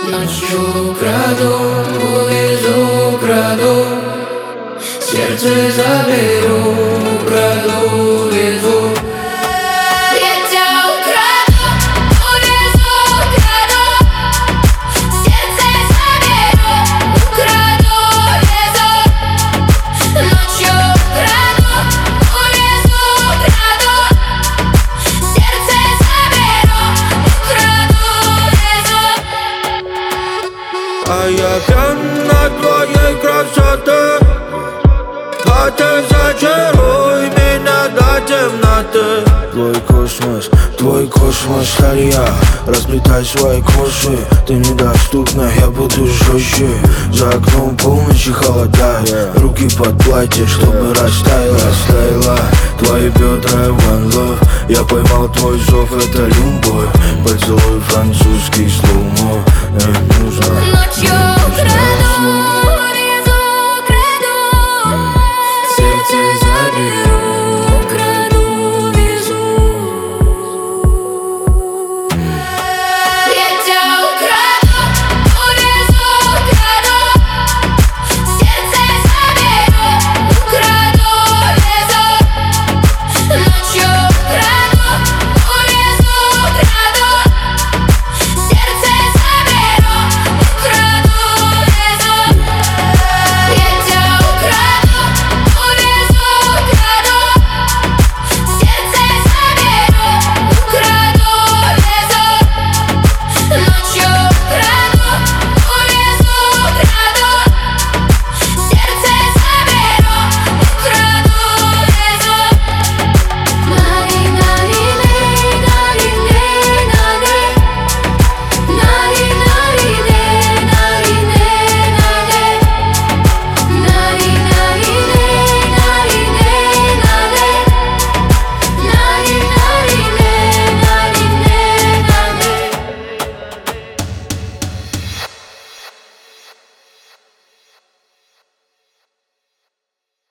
Ночью украду, увезу, украду, сердце заберу, украду, увезу. Я тебя украду, увезу, украду, сердце заберу, украду, увезу. Ночью украду, увезу, украду, сердце заберу, украду, увезу. А я пьян от твоей красоты. Хотя зачаруй меня до темноты. Твой космос, сталь я. Разплетай свои косы. Ты недоступна, я буду жестче. За окном полночи холодает. Руки под платье, чтобы растаяла. Твои бедра, one love. Я поймал твой зов, это любовь. Поцелуй французский слоумо. Не нужно. Ночью